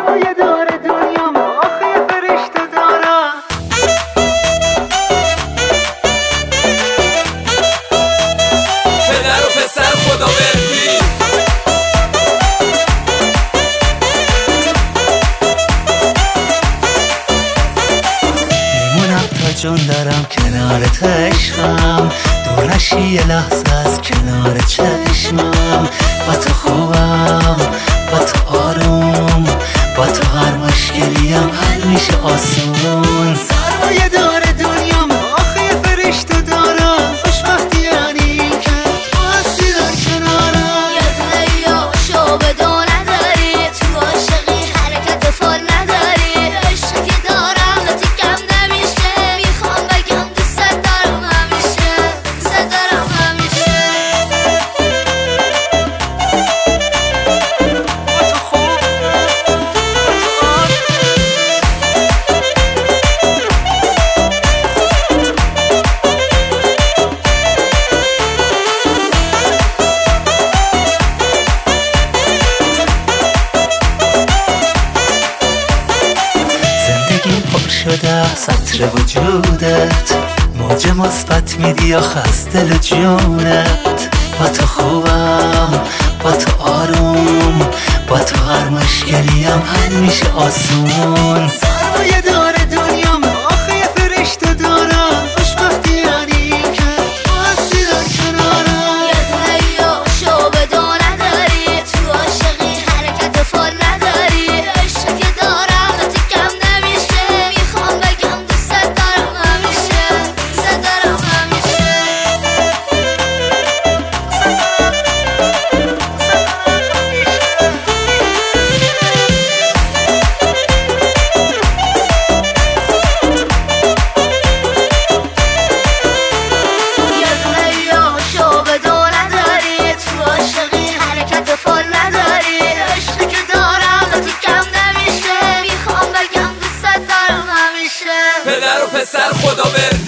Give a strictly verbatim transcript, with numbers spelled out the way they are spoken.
سرمایه داره دنیا ما آخه فرشته دارم. پدر و پسر خدا بهتری میمونم تا جون دارم کنارت عشقم، دور نشی یه لحظه از کنار چشمم. با تو خوبم، با تو آروم، با تو هر مشکلیم حل میشه آسون. سرمایه داره دنیا ما آخه فرشته دارم، خوشبختی یعنی این که تو هستی در کنارم. یه دونه یاشو بدون نداری، تو عاشقی حرکت فال نداری. عشقی که دارم نتیکم نمیشه، میخوام بگم دوست دارم همیشه، دوست دارم همیشه. با تو خوب، با زندگی پر شده سطر وجودت، موج مثبت میدی یا خسته دل جونت. با تو خوبم، با تو آروم، با تو هر مشکلیم حل میشه آسون. سرمایه داره دنیا ما آخه فرشته دارم، خوشبختی یعنی این که تو هستی در کنارم. یه دونه یاشو بدون نداری، تو عاشقی حرکت فال نداری. عشقی که دارم نتیکم نمیشه، میخوام بگم دوست دارم همیشه، دوست دارم همیشه. یه دونه یاشو بدون نداری، تو عاشقی حرکت فال نداری. عشقی که دارم نتیکم نمیشه، میخوام بگم دوست دارم همیشه. پدر و پسر خدا بهتری